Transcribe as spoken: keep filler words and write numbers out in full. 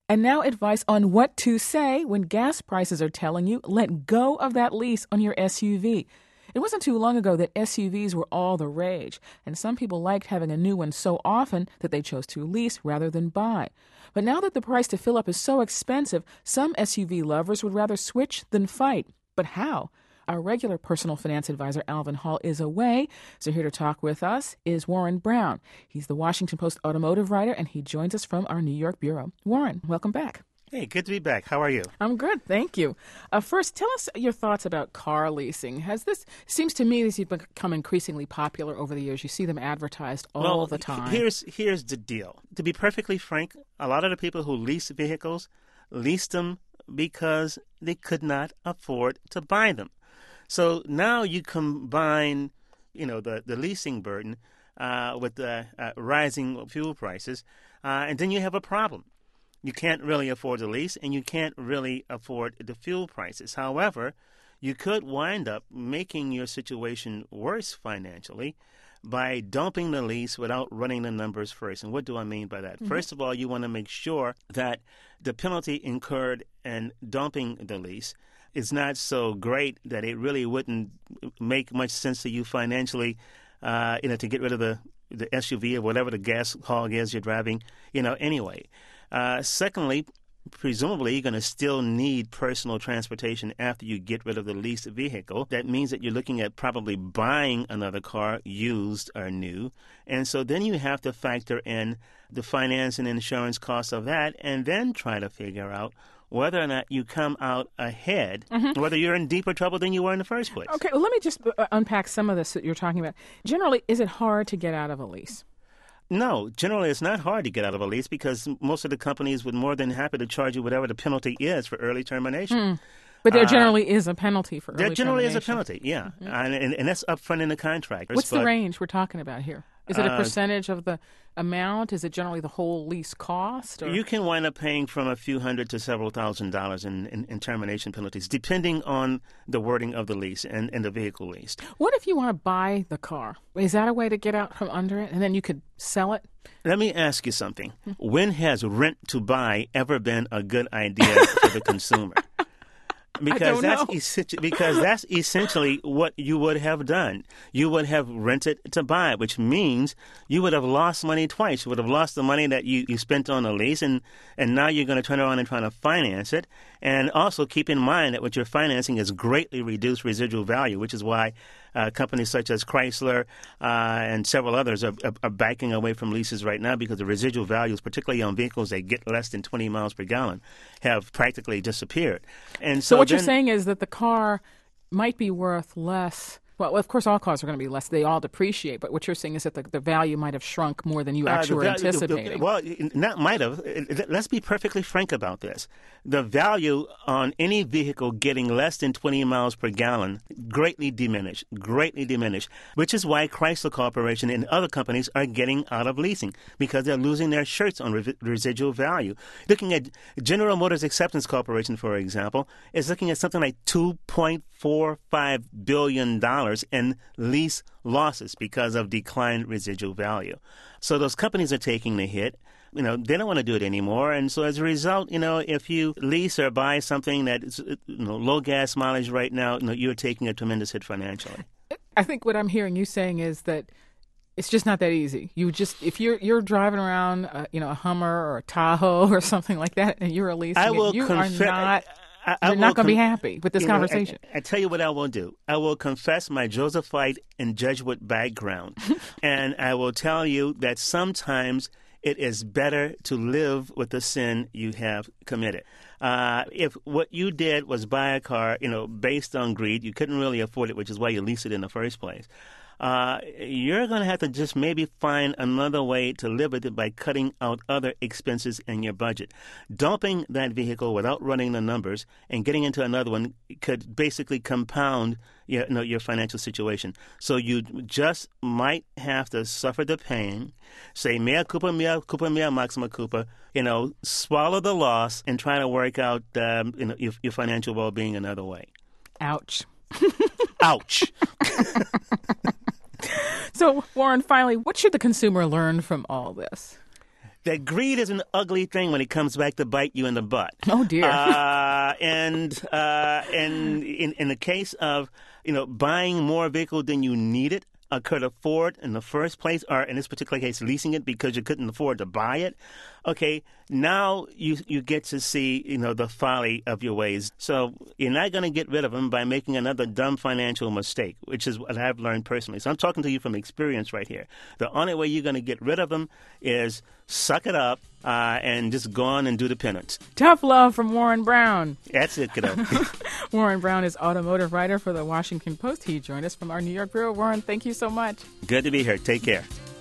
And now advice on what to say when gas prices are telling you, let go of that lease on your S U V. It wasn't too long ago that S U Vs were all the rage, and some people liked having a new one so often that they chose to lease rather than buy. But now that the price to fill up is so expensive, some S U V lovers would rather switch than fight. But how? Our regular personal finance advisor, Alvin Hall, is away, so here to talk with us is Warren Brown. He's the Washington Post automotive writer, and he joins us from our New York bureau. Warren, welcome back. Hey, good to be back. How are you? I'm good, thank you. Uh, first, tell us your thoughts about car leasing. Has this seems to me this has become increasingly popular over the years. You see them advertised all well, the time. Here's here's the deal. To be perfectly frank, a lot of the people who lease vehicles leased them because they could not afford to buy them. So now you combine, you know, the, the leasing burden uh, with the uh, rising fuel prices, uh, and then you have a problem. You can't really afford the lease, and you can't really afford the fuel prices. However, you could wind up making your situation worse financially by dumping the lease without running the numbers first. And what do I mean by that? Mm-hmm. First of all, you want to make sure that the penalty incurred in dumping the lease is not so great that it really wouldn't make much sense to you financially, uh, you know, to get rid of the, the S U V or whatever the gas hog is you're driving, you know, anyway. Uh, secondly, presumably you're going to still need personal transportation after you get rid of the leased vehicle. That means that you're looking at probably buying another car, used or new. And so then you have to factor in the finance and insurance costs of that and then try to figure out whether or not you come out ahead, mm-hmm. whether you're in deeper trouble than you were in the first place. Okay, well, let me just uh, unpack some of this that you're talking about. Generally, is it hard to get out of a lease? No, generally it's not hard to get out of a lease because most of the companies would more than happy to charge you whatever the penalty is for early termination. Mm. But there uh, generally is a penalty for early termination. There generally termination. is a penalty, yeah, mm-hmm. and, and, and that's upfront in the contract. What's but, the range we're talking about here? Is it a uh, percentage of the amount? Is it generally the whole lease cost? Or? You can wind up paying from a few hundred to several thousand dollars in, in, in termination penalties, depending on the wording of the lease and, and the vehicle leased. What if you want to buy the car? Is that a way to get out from under it, and then you could sell it? Let me ask you something. Mm-hmm. When has rent to buy ever been a good idea for the consumer? Because that's essenti- because that's essentially what you would have done. You would have rented to buy, which means you would have lost money twice. You would have lost the money that you, you spent on the lease, and, and now you're going to turn around and try to finance it. And also keep in mind that what you're financing is greatly reduced residual value, which is why uh, companies such as Chrysler uh, and several others are, are, are backing away from leases right now because the residual values, particularly on vehicles that get less than twenty miles per gallon, have practically disappeared. And so, so what then, you're saying is that the car might be worth less. Well, of course, all cars are going to be less. They all depreciate. But what you're saying is that the, the value might have shrunk more than you actually uh, were anticipating. Well, not might have. Let's be perfectly frank about this. The value on any vehicle getting less than twenty miles per gallon greatly diminished, greatly diminished, which is why Chrysler Corporation and other companies are getting out of leasing because they're losing their shirts on re- residual value. Looking at General Motors Acceptance Corporation, for example, is looking at something like two point four five billion dollars in lease losses because of declined residual value. So those companies are taking the hit. You know, they don't want to do it anymore. And so as a result, you know, if you lease or buy something that is, you know, low gas mileage right now, you know, you're taking a tremendous hit financially. I think what I'm hearing you saying is that it's just not that easy. You just if you're you're driving around, uh, you know, a Hummer or a Tahoe or something like that, and you're leasing I will it, you conf- are not. I, I You're not going to con- be happy with this you conversation. Know, I, I tell you what I will do. I will confess my Josephite and Jesuit background, and I will tell you that sometimes it is better to live with the sin you have committed. Uh, if what you did was buy a car, you know, based on greed, you couldn't really afford it, which is why you leased it in the first place. Uh, you're going to have to just maybe find another way to live with it by cutting out other expenses in your budget. Dumping that vehicle without running the numbers and getting into another one could basically compound your, you know, your financial situation. So you just might have to suffer the pain, say mea culpa, mea culpa, mea maxima culpa, you know, swallow the loss and try to work out um, you know, your, your financial well-being another way. Ouch. Ouch. So, Warren, finally, what should the consumer learn from all this? that greed is an ugly thing when it comes back to bite you in the butt. Oh, dear. Uh, and uh, and in, in the case of, you know, buying more vehicle than you needed, uh, could afford in the first place, or in this particular case, leasing it because you couldn't afford to buy it. Okay, now you you get to see, you know, the folly of your ways. So you're not going to get rid of them by making another dumb financial mistake, which is what I've learned personally. So I'm talking to you from experience right here. The only way you're going to get rid of them is suck it up uh, and just go on and do the penance. Tough love from Warren Brown. That's it, kiddo. Warren Brown is automotive writer for the Washington Post. He joined us from our New York bureau. Warren, thank you so much. Good to be here. Take care.